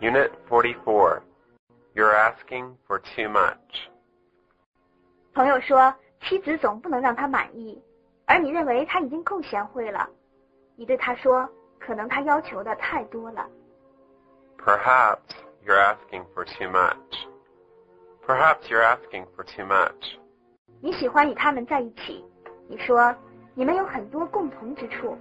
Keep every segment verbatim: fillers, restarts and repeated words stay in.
Unit forty-four. You're asking for too much. 朋友说，妻子总不能让他满意，而你认为他已经够贤惠了。你对他说，可能他要求的太多了。 Perhaps you're asking for too much. Perhaps you're asking for too much. 你喜欢与他们在一起，你说，你们有很多共同之处。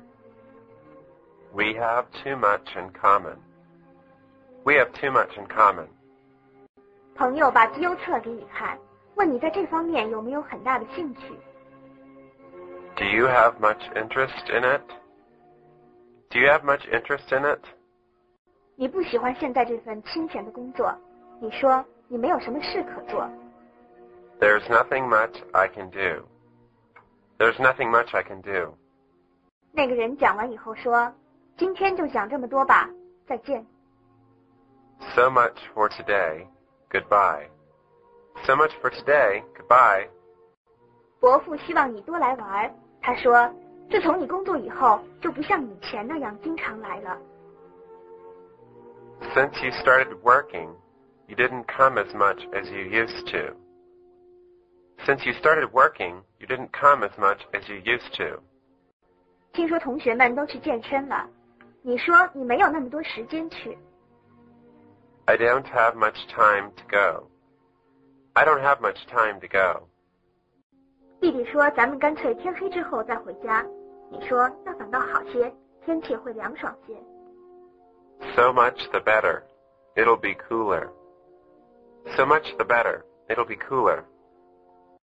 We have too much in common. We have too much in common. 朋友把绩优册给你看，问你在这方面有没有很大的兴趣。 Do you have much interest in it? Do you have much interest in it? 你不喜欢现在这份清闲的工作，你说你没有什么事可做。 There's nothing much I can do. There's nothing much I can do. 那个人讲完以后说，今天就讲这么多吧，再见。 So much for today. Goodbye. So much for today. Goodbye. 伯父希望你多来玩，他说，自从你工作以后，就不像以前那样经常来了。 Since you started working, you didn't come as much as you used to. Since you started working, you didn't come as much as you used to. 听说同学们都去健身了，你说你没有那么多时间去。 I don't have much time to go. I don't have much time to go. 弟弟说咱们干脆天黑之后再回家，你说要等到好些，天气会凉爽些。 So much the better. It'll be cooler. So much the better. It'll be cooler.